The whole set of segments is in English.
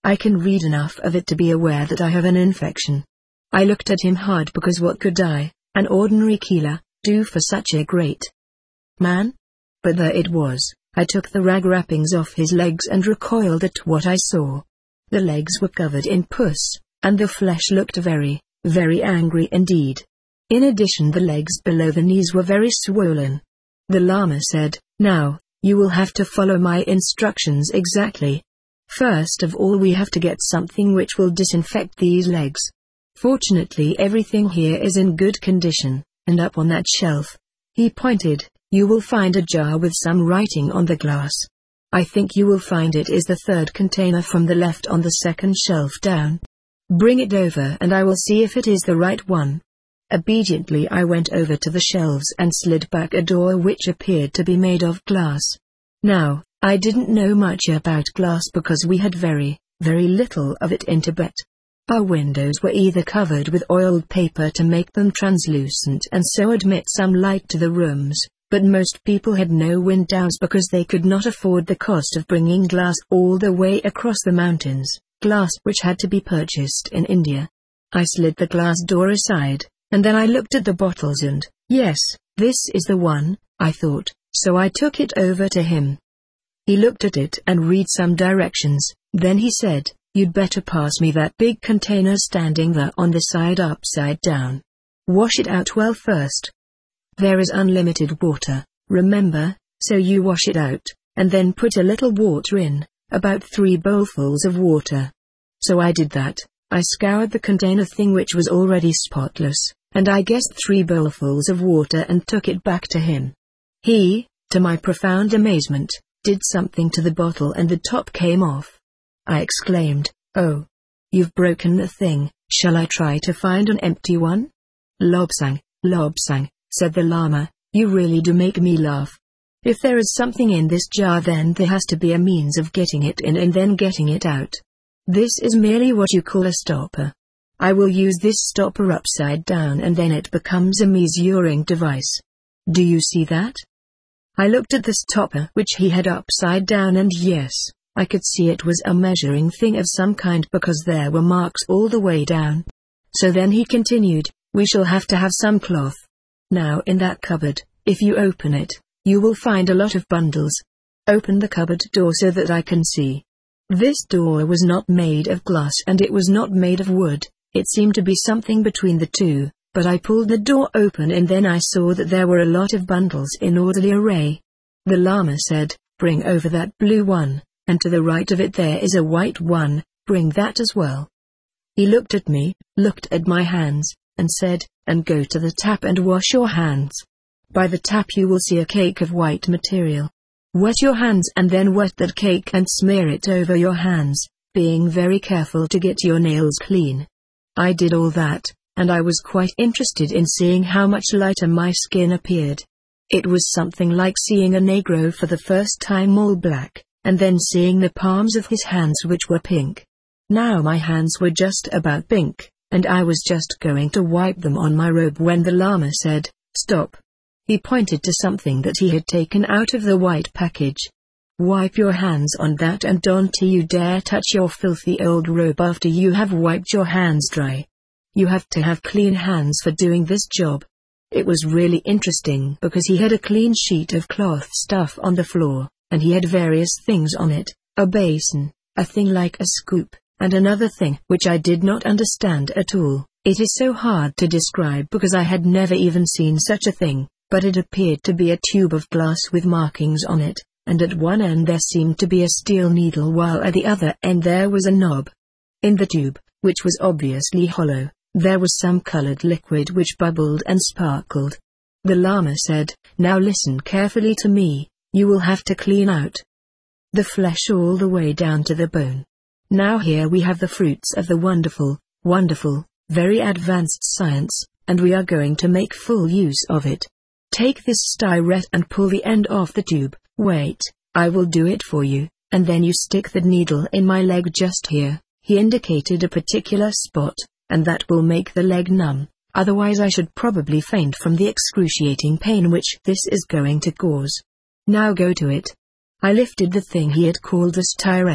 I can read enough of it to be aware that I have an infection. I looked at him hard because what could I, an ordinary Keeler, do for such a great man? But there it was. I took the rag wrappings off his legs and recoiled at what I saw. The legs were covered in pus, and the flesh looked very, very angry indeed. In addition, the legs below the knees were very swollen. The Lama said, "Now, you will have to follow my instructions exactly. First of all, we have to get something which will disinfect these legs. Fortunately, everything here is in good condition, and up on that shelf," he pointed, "you will find a jar with some writing on the glass. I think you will find it is the third container from the left on the second shelf down. Bring it over and I will see if it is the right one." Obediently I went over to the shelves and slid back a door which appeared to be made of glass. Now, I didn't know much about glass because we had very, very little of it in Tibet. Our windows were either covered with oiled paper to make them translucent and so admit some light to the rooms, but most people had no windows because they could not afford the cost of bringing glass all the way across the mountains, glass which had to be purchased in India. I slid the glass door aside, and then I looked at the bottles and, yes, this is the one, I thought, so I took it over to him. He looked at it and read some directions, then he said, "You'd better pass me that big container standing there on the side upside down. Wash it out well first. There is unlimited water, remember, so you wash it out, and then put a little water in, about 3 bowlfuls of water." So I did that. I scoured the container thing which was already spotless, and I guessed 3 bowlfuls of water and took it back to him. He, to my profound amazement, did something to the bottle and the top came off. I exclaimed, "Oh! You've broken the thing, shall I try to find an empty one?" Lobsang, said the Lama, "you really do make me laugh. If there is something in this jar then there has to be a means of getting it in and then getting it out. This is merely what you call a stopper. I will use this stopper upside down and then it becomes a measuring device. Do you see that?" I looked at the stopper which he had upside down and yes, I could see it was a measuring thing of some kind because there were marks all the way down. So then he continued, "We shall have to have some cloth. Now in that cupboard, if you open it, you will find a lot of bundles. Open the cupboard door so that I can see." This door was not made of glass and it was not made of wood, it seemed to be something between the two, but I pulled the door open and then I saw that there were a lot of bundles in orderly array. The Lama said, "Bring over that blue one, and to the right of it there is a white one, bring that as well." He looked at me, looked at my hands, and said, "And go to the tap and wash your hands. By the tap you will see a cake of white material. Wet your hands and then wet that cake and smear it over your hands, being very careful to get your nails clean." I did all that, and I was quite interested in seeing how much lighter my skin appeared. It was something like seeing a Negro for the first time all black, and then seeing the palms of his hands which were pink. Now my hands were just about pink, and I was just going to wipe them on my robe when the Lama said, "Stop." He pointed to something that he had taken out of the white package. "Wipe your hands on that and don't you dare touch your filthy old robe after you have wiped your hands dry. You have to have clean hands for doing this job." It was really interesting because he had a clean sheet of cloth stuff on the floor, and he had various things on it, a basin, a thing like a scoop, and another thing which I did not understand at all. It is so hard to describe because I had never even seen such a thing, but it appeared to be a tube of glass with markings on it, and at one end there seemed to be a steel needle while at the other end there was a knob. In the tube, which was obviously hollow, there was some colored liquid which bubbled and sparkled. The Lama said, "Now listen carefully to me, you will have to clean out the flesh all the way down to the bone. Now here we have the fruits of the wonderful, very advanced science, and we are going to make full use of it. Take this styrette and pull the end off the tube. Wait, I will do it for you, and then you stick the needle in my leg just here." He indicated a particular spot, "and that will make the leg numb, otherwise I should probably faint from the excruciating pain which this is going to cause. Now go to it." I lifted the thing he had called the styrette,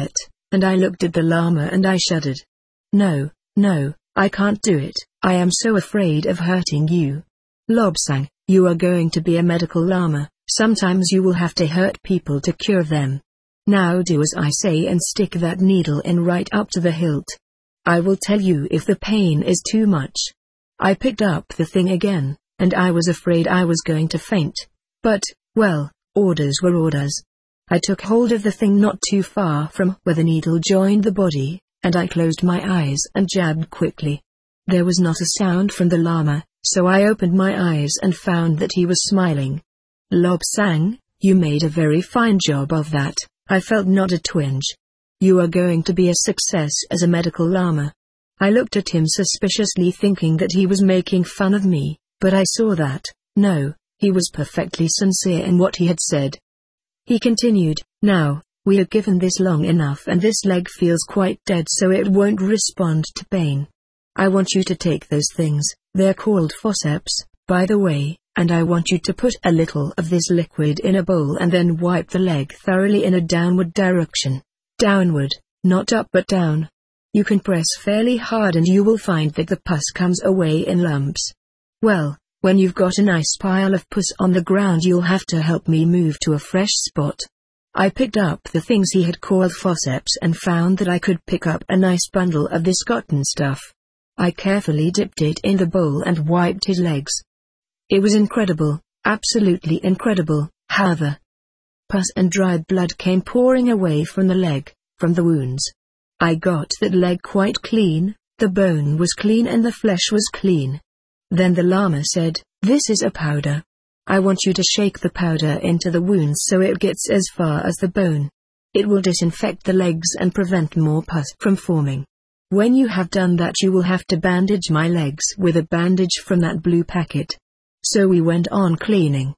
and I looked at the llama and I shuddered. No, no, I can't do it, I am so afraid of hurting you. Lobsang, you are going to be a medical llama, sometimes you will have to hurt people to cure them. Now do as I say and stick that needle in right up to the hilt. I will tell you if the pain is too much. I picked up the thing again, and I was afraid I was going to faint. But, well, orders were orders. I took hold of the thing not too far from where the needle joined the body, and I closed my eyes and jabbed quickly. There was not a sound from the llama, so I opened my eyes and found that he was smiling. Lobsang, you made a very fine job of that, I felt not a twinge. You are going to be a success as a medical llama. I looked at him suspiciously thinking that he was making fun of me, but I saw that, no, he was perfectly sincere in what he had said. He continued, now, we have given this long enough and this leg feels quite dead so it won't respond to pain. I want you to take those things, they're called forceps, by the way, and I want you to put a little of this liquid in a bowl and then wipe the leg thoroughly in a downward direction. Downward, not up but down. You can press fairly hard and you will find that the pus comes away in lumps. Well, when you've got a nice pile of pus on the ground you'll have to help me move to a fresh spot. I picked up the things he had called forceps and found that I could pick up a nice bundle of this cotton stuff. I carefully dipped it in the bowl and wiped his legs. It was incredible, absolutely incredible, how the pus and dried blood came pouring away from the leg, from the wounds. I got that leg quite clean, the bone was clean and the flesh was clean. Then the llama said, this is a powder. I want you to shake the powder into the wounds so it gets as far as the bone. It will disinfect the legs and prevent more pus from forming. When you have done that you will have to bandage my legs with a bandage from that blue packet. So we went on cleaning,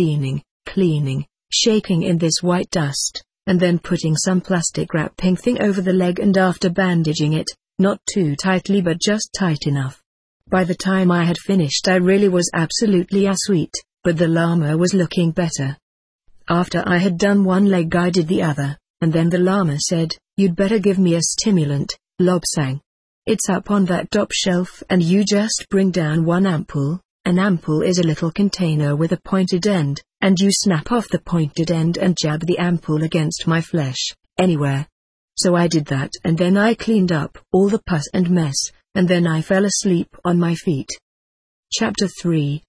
shaking in this white dust, and then putting some plastic wrapping thing over the leg and after bandaging it, not too tightly but just tight enough. By the time I had finished I really was absolutely sweet, but the llama was looking better. After I had done one leg I did the other, and then the llama said, you'd better give me a stimulant, Lobsang. It's up on that top shelf and you just bring down one ampoule. An ampoule is a little container with a pointed end, and you snap off the pointed end and jab the ampoule against my flesh, anywhere. So I did that and then I cleaned up all the pus and mess, and then I fell asleep on my feet. Chapter 3.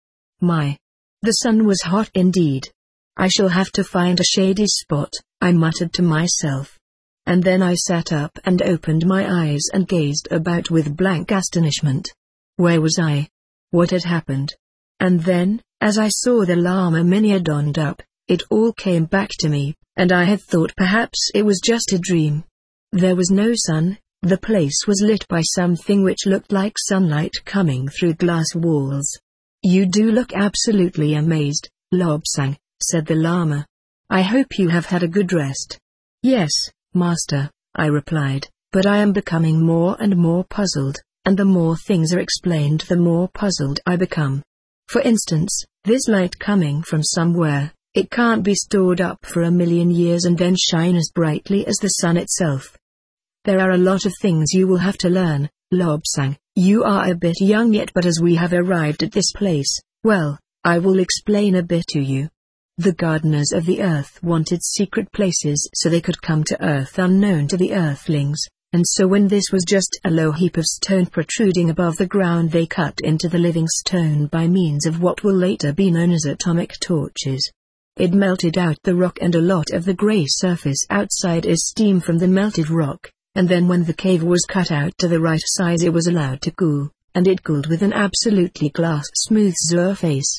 The sun was hot indeed. I shall have to find a shady spot, I muttered to myself. And then I sat up and opened my eyes and gazed about with blank astonishment. Where was I? What had happened? And then, as I saw the llama mania donned up, it all came back to me, and I had thought perhaps it was just a dream. There was no sun, the place was lit by something which looked like sunlight coming through glass walls. You do look absolutely amazed, Lobsang, said the llama. I hope you have had a good rest. Yes, master, I replied, but I am becoming more and more puzzled, and the more things are explained the more puzzled I become. For instance, this light coming from somewhere, it can't be stored up for 1,000,000 years and then shine as brightly as the sun itself. There are a lot of things you will have to learn, Lobsang. You are a bit young yet, but as we have arrived at this place, well, I will explain a bit to you. The gardeners of the earth wanted secret places so they could come to earth unknown to the earthlings, and so when this was just a low heap of stone protruding above the ground they cut into the living stone by means of what will later be known as atomic torches. It melted out the rock and a lot of the grey surface outside is steam from the melted rock, and then when the cave was cut out to the right size it was allowed to cool, and it cooled with an absolutely glass smooth surface.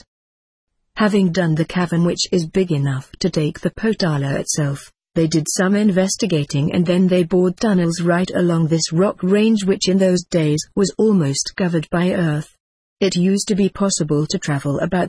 Having done the cavern which is big enough to take the Potala itself, they did some investigating and then they bored tunnels right along this rock range which in those days was almost covered by earth. It used to be possible to travel about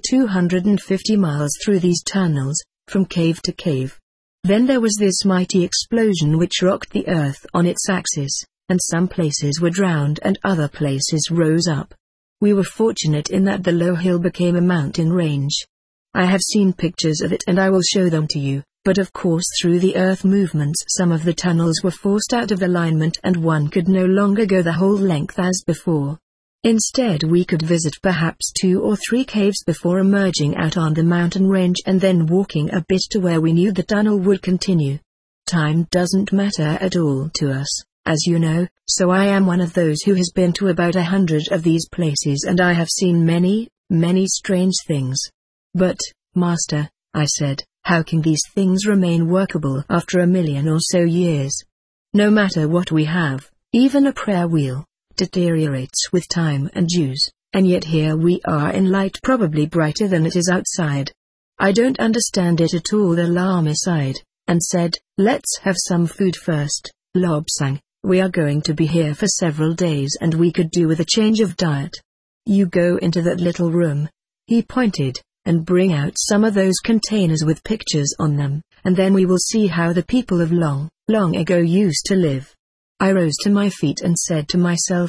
250 miles through these tunnels, from cave to cave. Then there was this mighty explosion which rocked the earth on its axis, and some places were drowned and other places rose up. We were fortunate in that the low hill became a mountain range. I have seen pictures of it and I will show them to you, But of course through the earth movements some of the tunnels were forced out of alignment and one could no longer go the whole length as before. Instead we could visit perhaps 2 or 3 caves before emerging out on the mountain range and then walking a bit to where we knew the tunnel would continue. Time doesn't matter at all to us, as you know, so I am one of those who has been to about 100 of these places and I have seen many, many strange things. But, Master, I said, how can these things remain workable after 1,000,000 or so years? No matter what we have, even a prayer wheel, deteriorates with time and use, and yet here we are in light probably brighter than it is outside. I don't understand it at all. The Lama sighed, and said, let's have some food first, Lobsang, we are going to be here for several days and we could do with a change of diet. You go into that little room, he pointed, and bring out some of those containers with pictures on them, and then we will see how the people of long, long ago used to live. I rose to my feet and said to myself,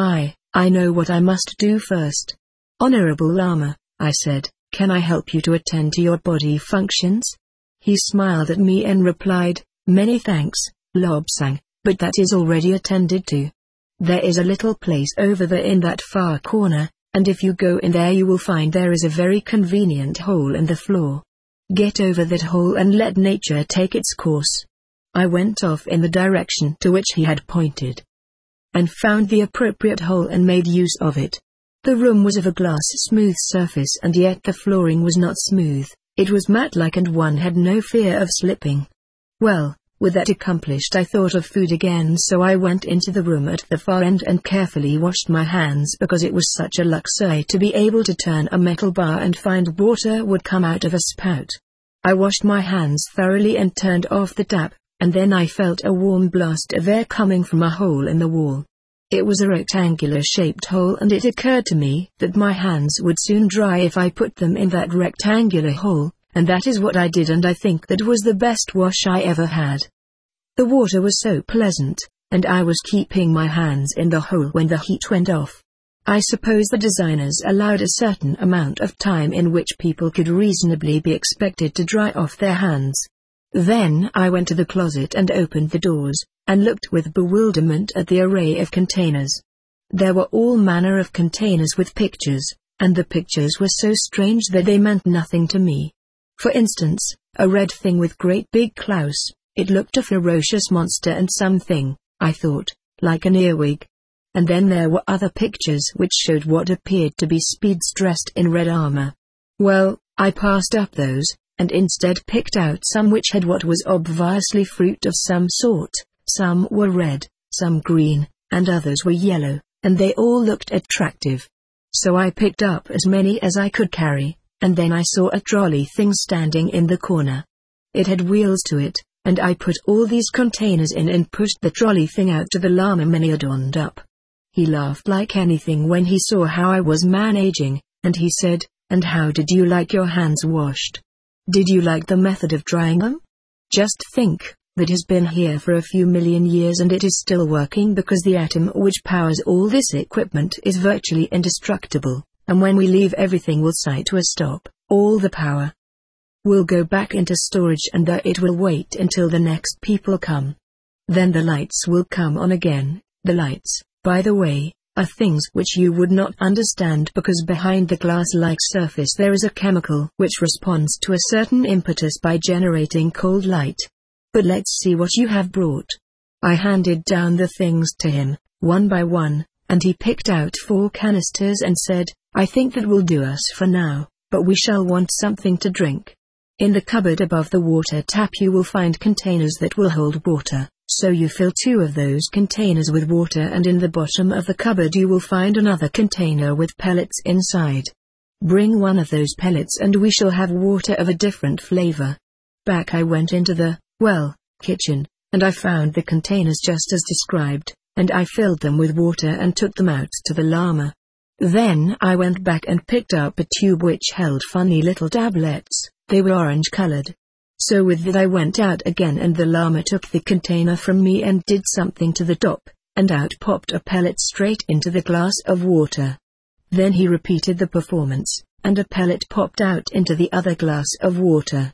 I know what I must do first. Honorable Lama, I said, can I help you to attend to your body functions? He smiled at me and replied, many thanks, Lobsang, but that is already attended to. There is a little place over there in that far corner, and if you go in there you will find there is a very convenient hole in the floor. Get over that hole and let nature take its course. I went off in the direction to which he had pointed, and found the appropriate hole and made use of it. The room was of a glass smooth surface and yet the flooring was not smooth, it was mat-like and one had no fear of slipping. Well, with that accomplished I thought of food again, so I went into the room at the far end and carefully washed my hands because it was such a luxury to be able to turn a metal bar and find water would come out of a spout. I washed my hands thoroughly and turned off the tap, and then I felt a warm blast of air coming from a hole in the wall. It was a rectangular-shaped hole and it occurred to me that my hands would soon dry if I put them in that rectangular hole, and that is what I did, and I think that was the best wash I ever had. The water was so pleasant, and I was keeping my hands in the hole when the heat went off. I suppose the designers allowed a certain amount of time in which people could reasonably be expected to dry off their hands. Then I went to the closet and opened the doors, and looked with bewilderment at the array of containers. There were all manner of containers with pictures, and the pictures were so strange that they meant nothing to me. For instance, a red thing with great big claws, it looked a ferocious monster and something, I thought, like an earwig. And then there were other pictures which showed what appeared to be speeds dressed in red armor. Well, I passed up those, and instead picked out some which had what was obviously fruit of some sort. Some were red, some green, and others were yellow, and they all looked attractive. So I picked up as many as I could carry, and then I saw a trolley thing standing in the corner. It had wheels to it, and I put all these containers in and pushed the trolley thing out to the Lama Meniadond up. He laughed like anything when he saw how I was managing, and he said, and how did you like your hands washed? Did you like the method of drying them? Just think, that has been here for a few million years and it is still working because the atom which powers all this equipment is virtually indestructible, and when we leave everything will sigh to a stop, all the power will go back into storage and there it will wait until the next people come. Then the lights will come on again. The lights, by the way, are things which you would not understand because behind the glass-like surface there is a chemical which responds to a certain impetus by generating cold light. But let's see what you have brought. I handed down the things to him, one by one, and he picked out 4 canisters and said, I think that will do us for now, but we shall want something to drink. In the cupboard above the water tap you will find containers that will hold water. So you fill 2 of those containers with water, and in the bottom of the cupboard you will find another container with pellets inside. Bring one of those pellets and we shall have water of a different flavor. Back I went into the, kitchen, and I found the containers just as described, and I filled them with water and took them out to the Lama. Then I went back and picked up a tube which held funny little tablets, they were orange-colored. So with that I went out again and the Lama took the container from me and did something to the top, and out popped a pellet straight into the glass of water. Then he repeated the performance, and a pellet popped out into the other glass of water.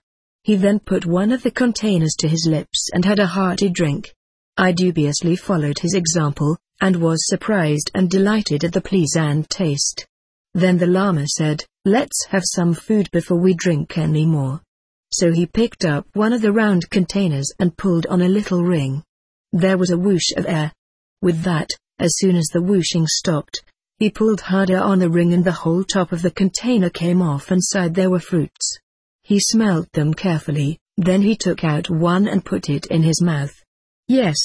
He then put one of the containers to his lips and had a hearty drink. I dubiously followed his example, and was surprised and delighted at the pleasant taste. Then the Lama said, "Let's have some food before we drink any more." So he picked up one of the round containers and pulled on a little ring. There was a whoosh of air. With that, as soon as the whooshing stopped, he pulled harder on the ring and the whole top of the container came off. Inside there were fruits. He smelt them carefully, then he took out one and put it in his mouth. Yes,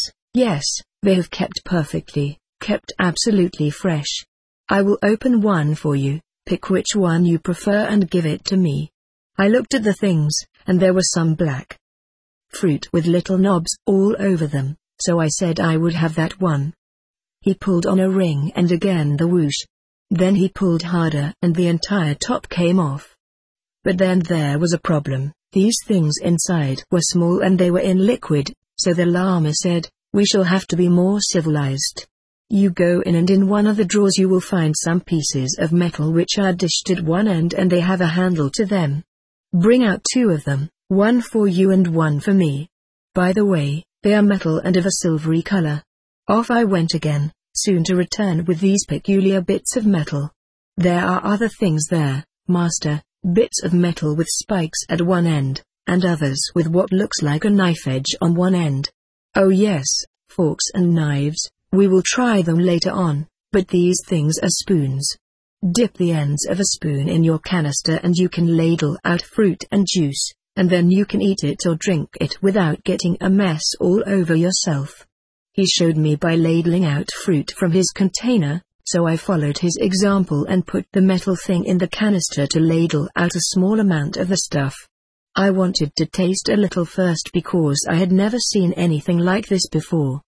they have kept perfectly, kept absolutely fresh. I will open one for you, pick which one you prefer and give it to me. I looked at the things, and there were some black fruit with little knobs all over them, so I said I would have that one. He pulled on a ring and again the whoosh. Then he pulled harder and the entire top came off. But then there was a problem. These things inside were small and they were in liquid, so the Lama said, "We shall have to be more civilized. You go in and in one of the drawers you will find some pieces of metal which are dished at one end and they have a handle to them. Bring out two of them, one for you and one for me. By the way, they are metal and of a silvery color." Off I went again, soon to return with these peculiar bits of metal. "There are other things there, master, bits of metal with spikes at one end, and others with what looks like a knife edge on one end." "Oh yes, forks and knives, we will try them later on, but these things are spoons. Dip the ends of a spoon in your canister and you can ladle out fruit and juice, and then you can eat it or drink it without getting a mess all over yourself." He showed me by ladling out fruit from his container, so I followed his example and put the metal thing in the canister to ladle out a small amount of the stuff. I wanted to taste a little first because I had never seen anything like this before.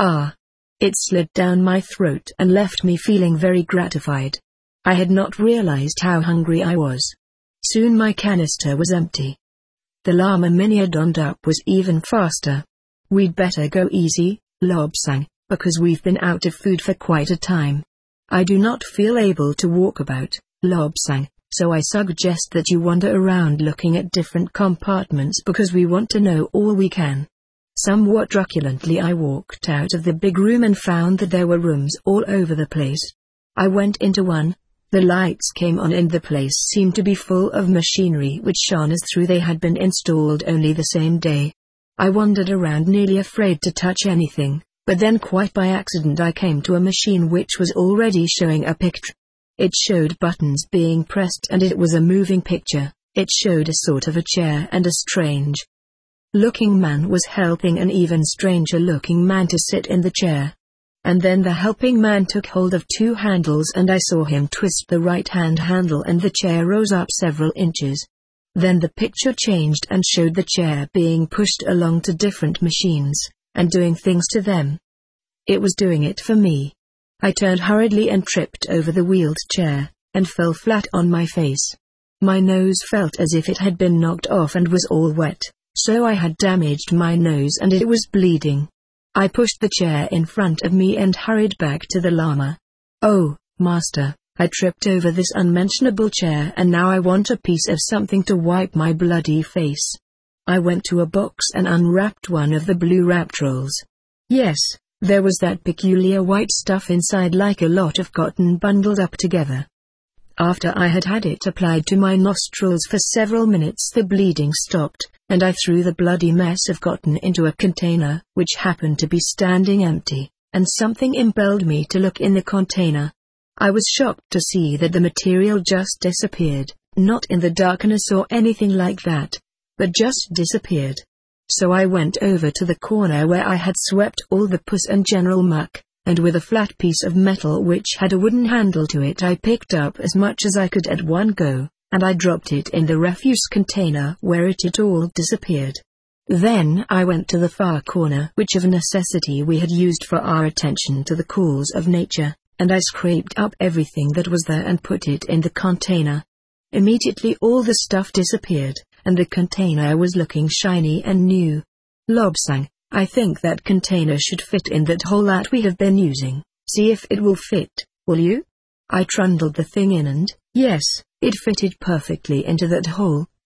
It slid down my throat and left me feeling very gratified. I had not realized how hungry I was. Soon my canister was empty. The Lama Minyadon up was even faster. "We'd better go easy, Lobsang, because we've been out of food for quite a time. I do not feel able to walk about, Lobsang, so I suggest that you wander around looking at different compartments because we want to know all we can." Somewhat truculently I walked out of the big room and found that there were rooms all over the place. I went into one. The lights came on and the place seemed to be full of machinery which shone as though they had been installed only the same day. I wandered around nearly afraid to touch anything, but then quite by accident I came to a machine which was already showing a picture. It showed buttons being pressed and it was a moving picture. It showed a sort of a chair and a strange-looking man was helping an even stranger-looking man to sit in the chair. And then the helping man took hold of two handles and I saw him twist the right-hand handle and the chair rose up several inches. Then the picture changed and showed the chair being pushed along to different machines, and doing things to them. It was doing it for me. I turned hurriedly and tripped over the wheeled chair, and fell flat on my face. My nose felt as if it had been knocked off and was all wet, so I had damaged my nose and it was bleeding. I pushed the chair in front of me and hurried back to the Lama. "Oh, master, I tripped over this unmentionable chair and now I want a piece of something to wipe my bloody face." I went to a box and unwrapped one of the blue wrapped rolls. Yes, there was that peculiar white stuff inside like a lot of cotton bundled up together. After I had had it applied to my nostrils for several minutes the bleeding stopped, and I threw the bloody mess of cotton into a container, which happened to be standing empty, and something impelled me to look in the container. I was shocked to see that the material just disappeared, not in the darkness or anything like that, but just disappeared. So I went over to the corner where I had swept all the pus and general muck, and with a flat piece of metal which had a wooden handle to it I picked up as much as I could at one go, and I dropped it in the refuse container where it had all disappeared. Then I went to the far corner which of necessity we had used for our attention to the calls of nature, and I scraped up everything that was there and put it in the container. Immediately all the stuff disappeared, and the container was looking shiny and new. Lobsang, I think that container should fit in that hole that we have been using. See if it will fit, will you? I trundled the thing in and, yes, it fitted perfectly into that hole.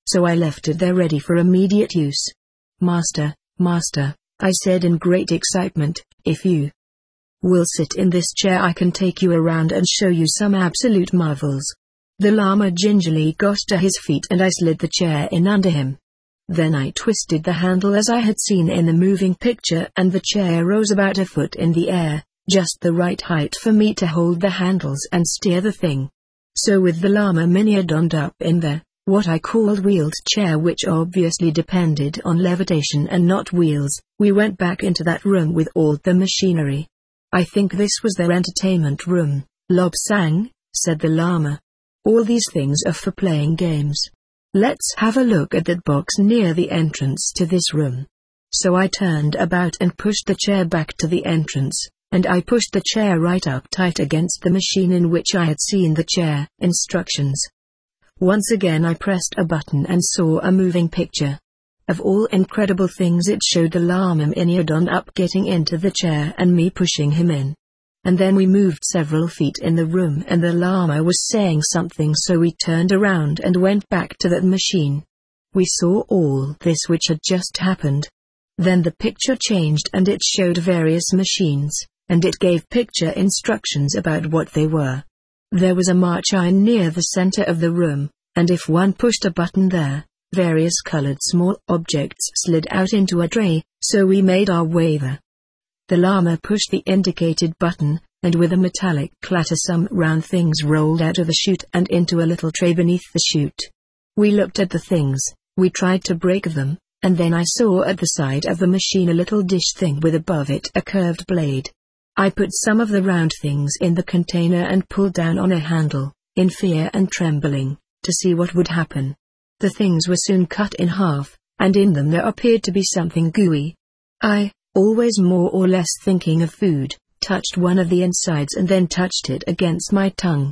so I left it there ready for immediate use. "Master, master," I said in great excitement, "if you will sit in this chair I can take you around and show you some absolute marvels." The llama gingerly got to his feet and I slid the chair in under him. Then I twisted the handle as I had seen in the moving picture and the chair rose about a foot in the air, just the right height for me to hold the handles and steer the thing. So with the llama miniadomed up in the, what I called wheeled chair, which obviously depended on levitation and not wheels, we went back into that room with all the machinery. "I think this was their entertainment room, Lobsang," said the llama. "All these things are for playing games. Let's have a look at that box near the entrance to this room." So I turned about and pushed the chair back to the entrance, and I pushed the chair right up tight against the machine in which I had seen the chair instructions. Once again I pressed a button and saw a moving picture. Of all incredible things, it showed the llama miniadomed up getting into the chair and me pushing him in. And then we moved several feet in the room and the llama was saying something, so we turned around and went back to that machine. We saw all this which had just happened. Then the picture changed and it showed various machines, and it gave picture instructions about what they were. There was a march iron near the center of the room, and if one pushed a button there, various colored small objects slid out into a tray, so we made our way there. The llama pushed the indicated button, and with a metallic clatter some round things rolled out of the chute and into a little tray beneath the chute. We looked at the things, we tried to break them, and then I saw at the side of the machine a little dish thing with above it a curved blade. I put some of the round things in the container and pulled down on a handle, in fear and trembling, to see what would happen. The things were soon cut in half, and in them there appeared to be something gooey. I, always more or less thinking of food, touched one of the insides and then touched it against my tongue.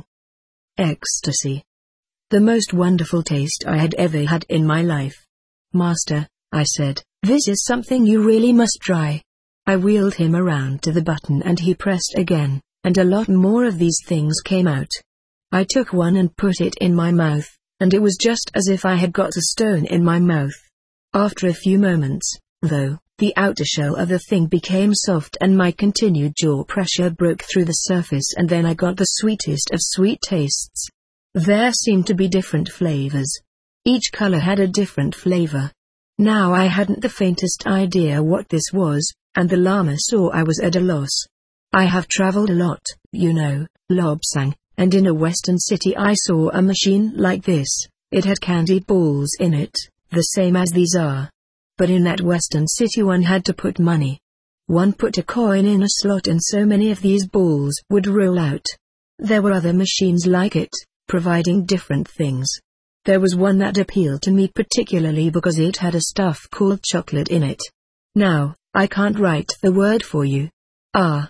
Ecstasy. The most wonderful taste I had ever had in my life. "Master," I said, "this is something you really must try." I wheeled him around to the button and he pressed again, and a lot more of these things came out. I took one and put it in my mouth, and it was just as if I had got a stone in my mouth. After a few moments, though, the outer shell of the thing became soft and my continued jaw pressure broke through the surface, and then I got the sweetest of sweet tastes. There seemed to be different flavors. Each color had a different flavor. Now I hadn't the faintest idea what this was, and the llama saw I was at a loss. I have traveled a lot, you know, Lobsang, and in a western city I saw a machine like this. It had candy balls in it, the same as these are. But in that western city one had to put money. One put a coin in a slot and so many of these balls would roll out. There were other machines like it, providing different things. There was one that appealed to me particularly because it had a stuff called chocolate in it. Now, I can't write the word for you. Ah,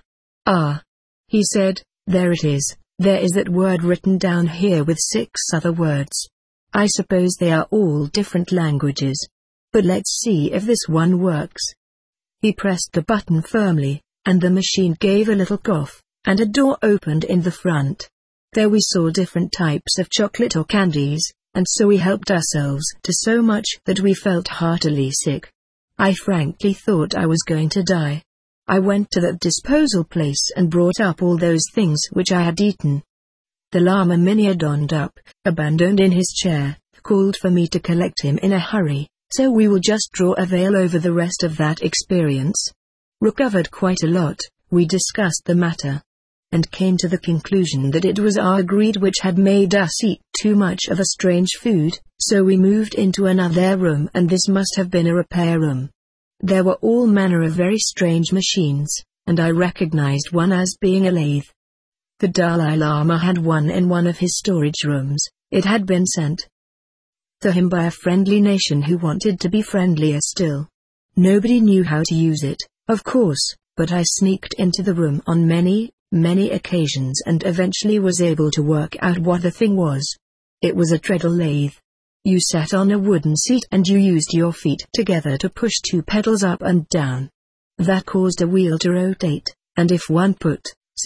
he said, there it is, there is that word written down here with 6 other words. I suppose they are all different languages. But let's see if this one works. He pressed the button firmly, and the machine gave a little cough, and a door opened in the front. There we saw different types of chocolate or candies, and so we helped ourselves to so much that we felt heartily sick. I frankly thought I was going to die. I went to that disposal place and brought up all those things which I had eaten. The llama miniadomed up, abandoned in his chair, called for me to collect him in a hurry. So we will just draw a veil over the rest of that experience. Recovered quite a lot, we discussed the matter, and came to the conclusion that it was our greed which had made us eat too much of a strange food, so we moved into another room, and this must have been a repair room. There were all manner of very strange machines, and I recognized one as being a lathe. The Dalai Lama had one in one of his storage rooms. It had been sent to him by a friendly nation who wanted to be friendlier still. Nobody knew how to use it, of course, but I sneaked into the room on many occasions and eventually was able to work out what the thing was. It was a treadle lathe. You sat on a wooden seat and you used your feet together to push 2 pedals up and down. That caused a wheel to rotate, and if one put, say,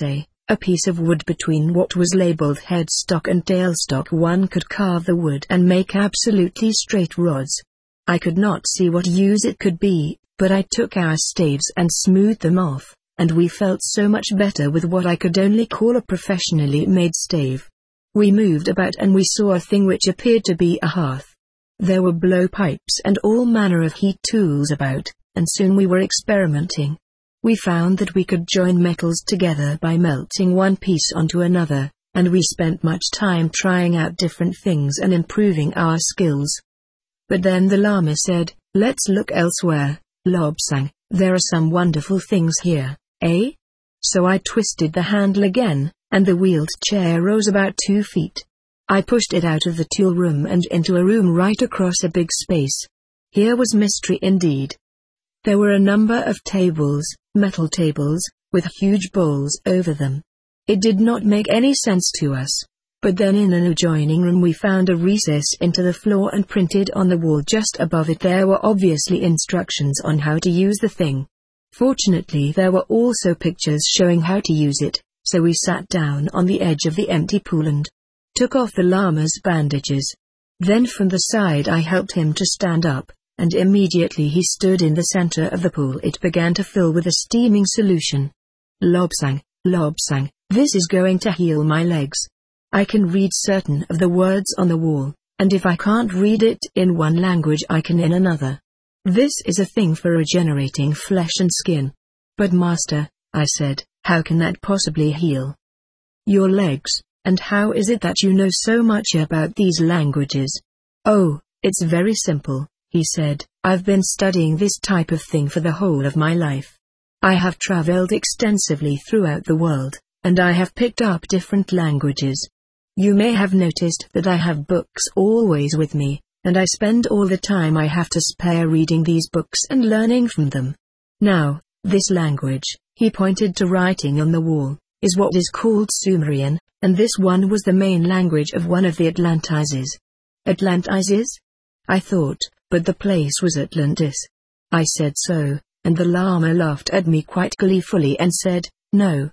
A piece of wood between what was labeled headstock and tailstock. One could carve the wood and make absolutely straight rods. I could not see what use it could be, but I took our staves and smoothed them off, and we felt so much better with what I could only call a professionally made stave. We moved about and we saw a thing which appeared to be a hearth. There were blowpipes and all manner of heat tools about, and soon we were experimenting. We found that we could join metals together by melting one piece onto another, and we spent much time trying out different things and improving our skills. But then the Lama said, "Let's look elsewhere, Lobsang, there are some wonderful things here, eh?" So I twisted the handle again, and the wheeled chair rose about 2 feet. I pushed it out of the tool room and into a room right across a big space. Here was mystery indeed. There were a number of tables, metal tables, with huge bowls over them. It did not make any sense to us. But then in an adjoining room we found a recess into the floor, and printed on the wall just above it there were obviously instructions on how to use the thing. Fortunately there were also pictures showing how to use it, so we sat down on the edge of the empty pool and took off the Lama's bandages. Then from the side I helped him to stand up, and immediately he stood in the center of the pool. It began to fill with a steaming solution. Lobsang, Lobsang, this is going to heal my legs. I can read certain of the words on the wall, and if I can't read it in one language I can in another. This is a thing for regenerating flesh and skin. But master, I said, how can that possibly heal your legs, and how is it that you know so much about these languages? Oh, it's very simple, he said. I've been studying this type of thing for the whole of my life. I have traveled extensively throughout the world, and I have picked up different languages. You may have noticed that I have books always with me, and I spend all the time I have to spare reading these books and learning from them. Now, this language, he pointed to writing on the wall, is what is called Sumerian, and this one was the main language of one of the Atlantises. Atlantises? I thought, but the place was Atlantis. I said so, and the Lama laughed at me quite gleefully and said, No,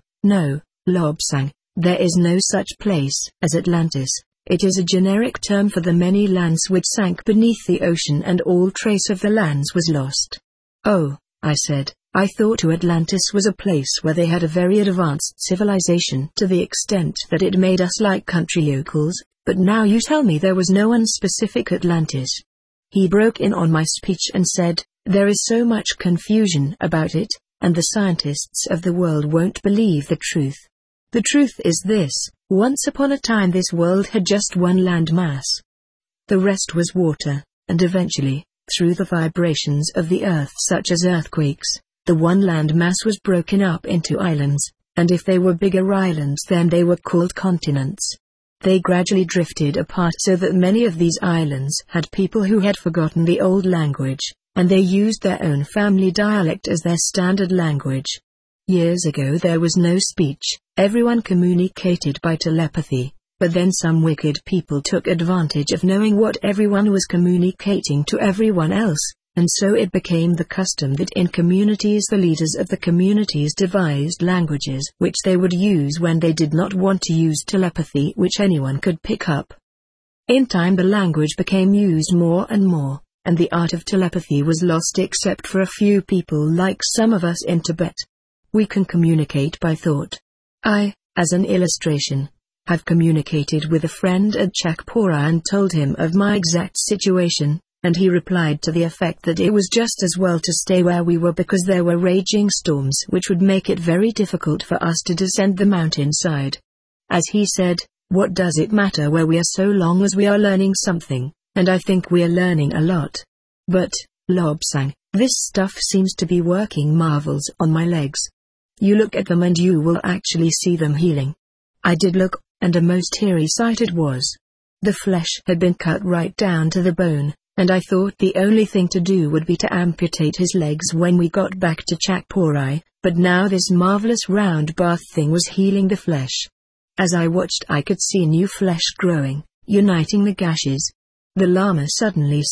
Lobsang. There is no such place as Atlantis. It is a generic term for the many lands which sank beneath the ocean, and all trace of the lands was lost. Oh, I said, I thought Atlantis was a place where they had a very advanced civilization to the extent that it made us like country yokels, but now you tell me there was no one specific Atlantis. He broke in on my speech and said, there is so much confusion about it, and the scientists of the world won't believe the truth. The truth is this: once upon a time this world had just one land mass. The rest was water, and eventually, through the vibrations of the earth such as earthquakes, the one land mass was broken up into islands, and if they were bigger islands then they were called continents. They gradually drifted apart so that many of these islands had people who had forgotten the old language, and they used their own family dialect as their standard language. Years ago there was no speech, everyone communicated by telepathy, but then some wicked people took advantage of knowing what everyone was communicating to everyone else, and so it became the custom that in communities the leaders of the communities devised languages which they would use when they did not want to use telepathy which anyone could pick up. In time the language became used more and more, and the art of telepathy was lost except for a few people like some of us in Tibet. We can communicate by thought. I, as an illustration, have communicated with a friend at Chakpora and told him of my exact situation, and he replied to the effect that it was just as well to stay where we were because there were raging storms which would make it very difficult for us to descend the mountainside. As he said, what does it matter where we are so long as we are learning something, and I think we are learning a lot. But, Lobsang, this stuff seems to be working marvels on my legs. You look at them and you will actually see them healing. I did look, and a most eerie sight it was. The flesh had been cut right down to the bone, and I thought the only thing to do would be to amputate his legs when we got back to Chakporai, but now this marvelous round bath thing was healing the flesh. As I watched I could see new flesh growing, uniting the gashes. The Lama suddenly said,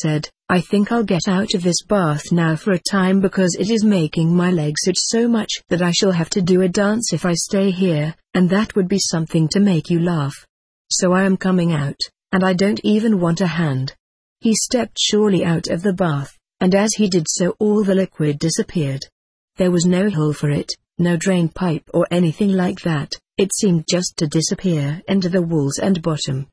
I think I'll get out of this bath now for a time because it is making my legs itch so much that I shall have to do a dance if I stay here, and that would be something to make you laugh. So I am coming out, and I don't even want a hand." He stepped surely out of the bath, and as he did so all the liquid disappeared. There was no hole for it, no drain pipe or anything like that, it seemed just to disappear into the walls and bottom.